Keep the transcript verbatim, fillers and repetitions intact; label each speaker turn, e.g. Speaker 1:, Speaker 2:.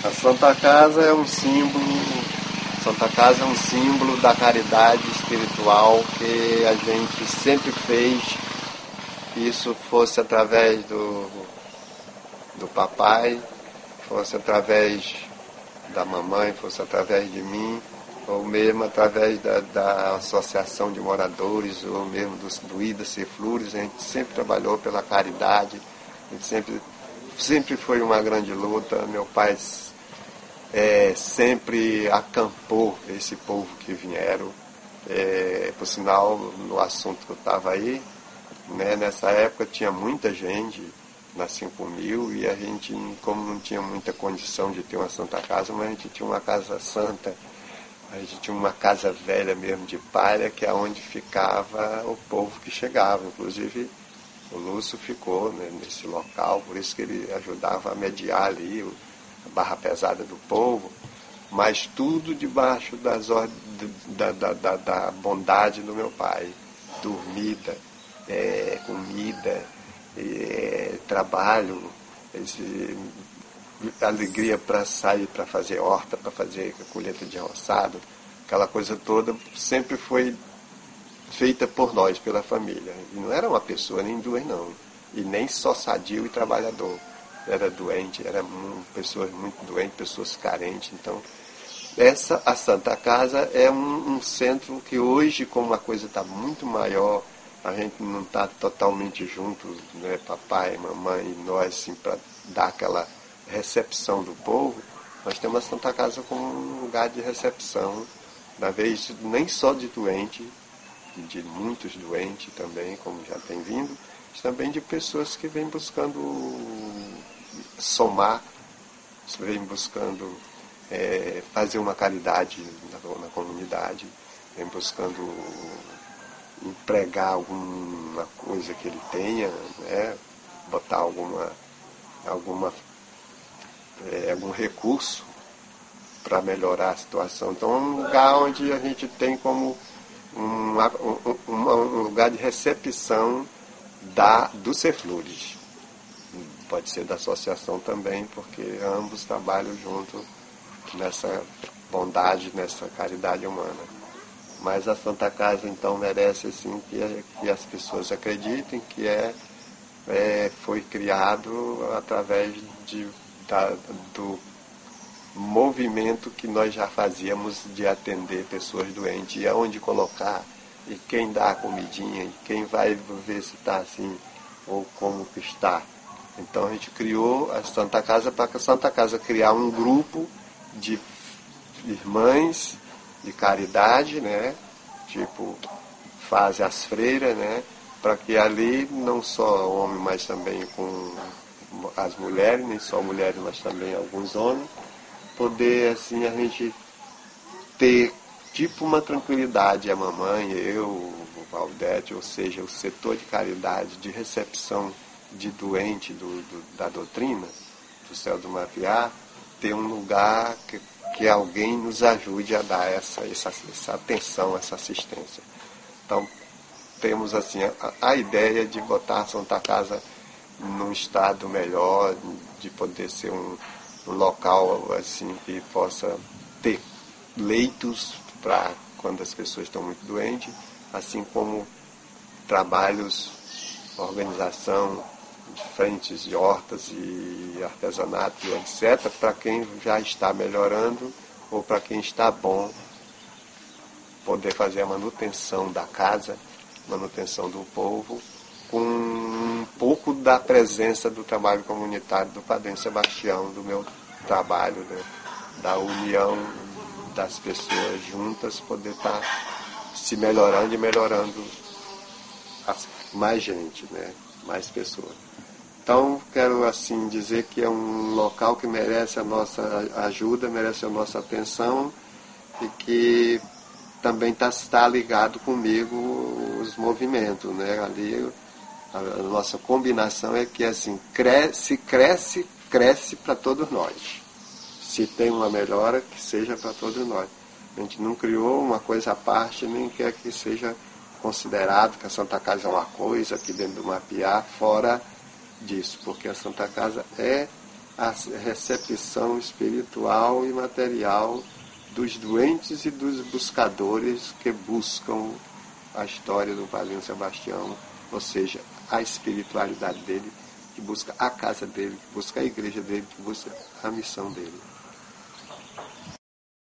Speaker 1: A Santa Casa é um símbolo, Santa Casa é um símbolo da caridade espiritual que a gente sempre fez, isso fosse através do, do papai, fosse através da mamãe, fosse através de mim, ou mesmo através da, da associação de moradores, ou mesmo do, do Ida Ser Flores. A gente sempre trabalhou pela caridade, a gente sempre, sempre foi uma grande luta. Meu pai É, sempre acampou esse povo que vieram. É, por sinal, no assunto que eu estava aí, né, nessa época tinha muita gente, nas cinco mil, e a gente, como não tinha muita condição de ter uma Santa Casa, mas a gente tinha uma casa santa, a gente tinha uma casa velha mesmo de palha, que é onde ficava o povo que chegava. Inclusive, o Lúcio ficou, né, nesse local, por isso que ele ajudava a mediar ali o a barra pesada do povo, mas tudo debaixo das ordens, da, da, da, da bondade do meu pai. Dormida, é, comida, é, trabalho, esse, alegria para sair, para fazer horta, para fazer colheita de roçado, aquela coisa toda sempre foi feita por nós, pela família. E não era uma pessoa, nem duas não, e nem só sadio e trabalhador. Era doente, eram pessoas muito doentes, pessoas carentes. Então, essa, a Santa Casa é um, um centro que hoje, como a coisa está muito maior, a gente não está totalmente juntos, né, papai, mamãe e nós, assim, para dar aquela recepção do povo. Nós temos a Santa Casa como um lugar de recepção, na vez nem só de doente, de muitos doentes também, como já tem vindo, mas também de pessoas que vêm buscando somar, vem buscando é, fazer uma caridade na, na comunidade, vem buscando empregar alguma coisa que ele tenha, né, botar alguma, alguma, é, algum recurso para melhorar a situação. Então é um lugar onde a gente tem como um, um, um, um lugar de recepção da, do Ser Flores. Pode ser da associação também, porque ambos trabalham junto nessa bondade, nessa caridade humana. Mas a Santa Casa, então, merece assim, que, que as pessoas acreditem que é, é, foi criado através de, da, do movimento que nós já fazíamos de atender pessoas doentes, e aonde colocar, e quem dá a comidinha, e quem vai ver se está assim, ou como que está. Então a gente criou a Santa Casa para que a Santa Casa criar um grupo de irmãs de caridade, né? Tipo, fazem as freiras, né? Para que ali não só homem, mas também com as mulheres, nem só mulheres, mas também alguns homens, poder assim a gente ter tipo uma tranquilidade, a mamãe, eu, o Valdete, ou seja, o setor de caridade, de recepção de doente do, do, da doutrina, do céu do Mapiá, ter um lugar que, que alguém nos ajude a dar essa, essa, essa atenção, essa assistência. Então, temos assim a, a ideia de botar a Santa Casa num estado melhor, de poder ser um, um local assim que possa ter leitos para quando as pessoas estão muito doentes, assim como trabalhos, organização, de frentes de hortas e artesanato, etcétera, para quem já está melhorando ou para quem está bom, poder fazer a manutenção da casa, manutenção do povo, com um pouco da presença do trabalho comunitário do Padre Sebastião, do meu trabalho, né, da união das pessoas juntas, poder estar se melhorando e melhorando as, mais gente, né, mais pessoas. Então, quero assim dizer que é um local que merece a nossa ajuda, merece a nossa atenção, e que também está tá ligado comigo os movimentos, né? Ali a, a nossa combinação é que assim, cresce, cresce, cresce para todos nós. Se tem uma melhora, que seja para todos nós. A gente não criou uma coisa à parte, nem quer que seja considerado que a Santa Casa é uma coisa aqui dentro do Mapiá, fora disso, porque a Santa Casa é a recepção espiritual e material dos doentes e dos buscadores que buscam a história do Padre Sebastião, ou seja, a espiritualidade dele, que busca a casa dele, que busca a igreja dele, que busca a missão dele.